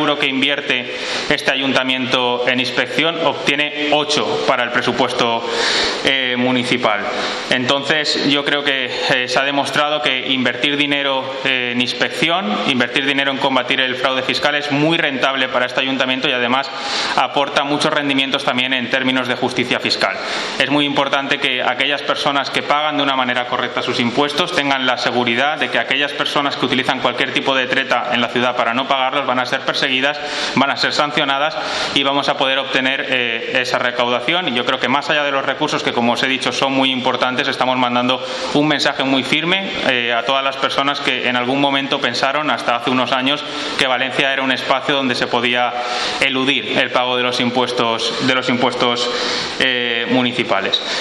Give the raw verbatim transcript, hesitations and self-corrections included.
euro que invierte este ayuntamiento en inspección obtiene ocho para el presupuesto eh, municipal. Entonces, yo creo que eh, se ha demostrado que invertir dinero eh, en inspección, invertir dinero en combatir el fraude fiscal es muy rentable para este ayuntamiento y además aporta muchos rendimientos también en términos de justicia fiscal. Es muy importante que aquellas personas que pagan de una manera correcta sus impuestos tengan la seguridad de que aquellas personas que utilizan cualquier tipo de treta en la ciudad para no pagarlos van a ser perseguidas, van a ser sancionadas y vamos a poder obtener eh, esa recaudación. Y yo creo que más allá de los recursos, que como os he dicho son muy importantes, estamos mandando un mensaje muy firme eh, a todas las personas que en algún momento pensaron, hasta hace unos años, que Valencia era un espacio donde se podía eludir el pago de los impuestos, de los impuestos eh, municipales.